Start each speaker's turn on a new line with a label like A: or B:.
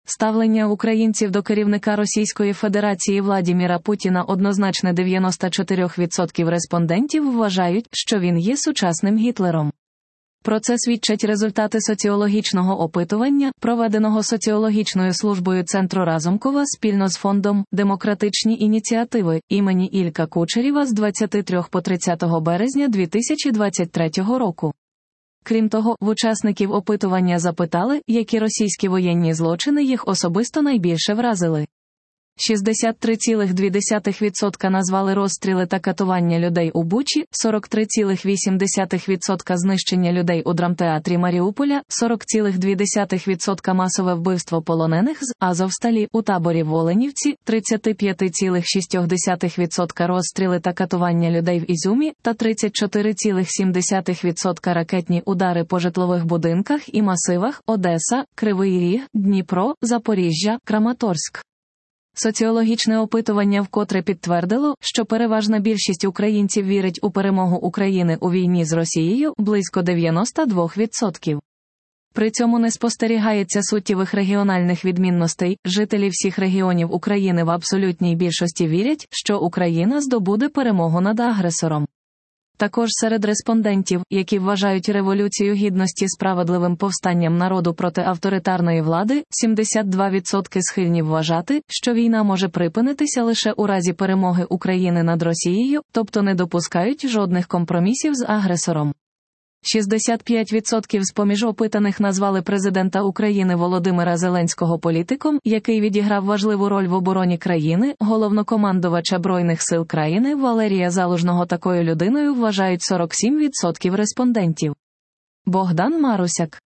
A: Ставлення українців до керівника Російської Федерації Владіміра Путіна однозначне. 94% респондентів вважають, що він є сучасним Гітлером. Про це свідчать результати соціологічного опитування, проведеного соціологічною службою Центру Разумкова спільно з фондом «Демократичні ініціативи» імені Ілька Кучерєва з 23 по 30 березня 2023 року. Крім того, в учасників опитування запитали, які російські воєнні злочини їх особисто найбільше вразили. 63,2% назвали розстріли та катування людей у Бучі, 43,8% знищення людей у драмтеатрі Маріуполя, 40,2% масове вбивство полонених з Азовсталі у таборі в Оленівці, 35,6% розстріли та катування людей в Ізюмі, та 34,7% ракетні удари по житлових будинках і масивах Одеса, Кривий Ріг, Дніпро, Запоріжжя, Краматорськ. Соціологічне опитування вкотре підтвердило, що переважна більшість українців вірить у перемогу України у війні з Росією – близько 92%. При цьому не спостерігається суттєвих регіональних відмінностей, жителі всіх регіонів України в абсолютній більшості вірять, що Україна здобуде перемогу над агресором. Також серед респондентів, які вважають Революцію Гідності справедливим повстанням народу проти авторитарної влади, 72% схильні вважати, що війна може припинитися лише у разі перемоги України над Росією, тобто не допускають жодних компромісів з агресором. 65% з-поміж опитаних назвали президента України Володимира Зеленського політиком, який відіграв важливу роль в обороні країни, головнокомандувача Збройних сил країни Валерія Залужного такою людиною вважають 47% респондентів. Богдан Марусяк.